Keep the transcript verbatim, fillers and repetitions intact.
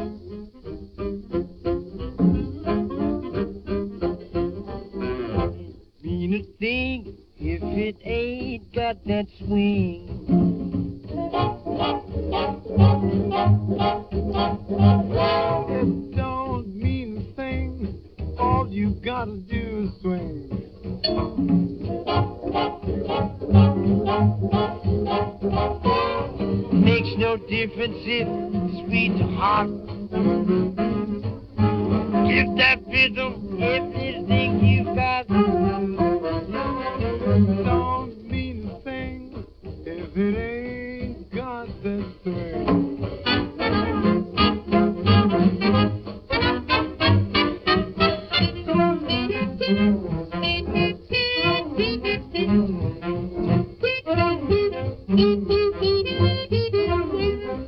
Mean a thing if it ain't got that swing. It don't mean a thing. All you gotta do is swing. Makes no difference if sweet or hot. If that fiddle, if it